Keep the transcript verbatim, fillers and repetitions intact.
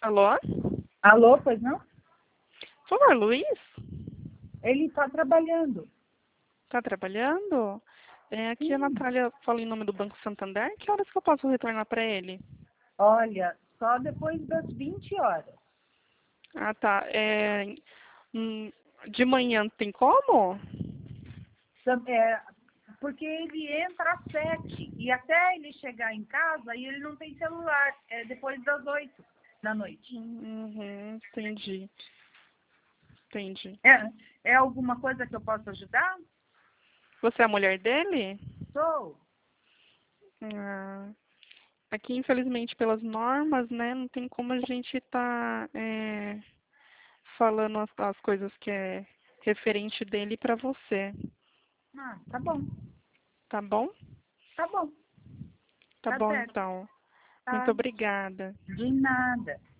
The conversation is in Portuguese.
Alô? Alô, pois não? Por favor, Luiz? Ele está trabalhando. Tá trabalhando? É, aqui a Sim. Natália fala em nome do Banco Santander. Que horas que eu posso retornar para ele? Olha, só depois das vinte horas. Ah, tá. É, hum, de manhã tem como? Tam- É, porque ele entra às sete e até ele chegar em casa, e ele não tem celular. É depois das oito da noite. Uhum, entendi. Entendi. É, é alguma coisa que eu possa ajudar? Você é a mulher dele? Sou. Ah, aqui, infelizmente, pelas normas, né, não tem como a gente estar falando as, as coisas que é referente dele para você, Ah, tá bom. tá bom? Tá bom. Tá Tá bom, certo. então. Muito Tá. obrigada. De nada.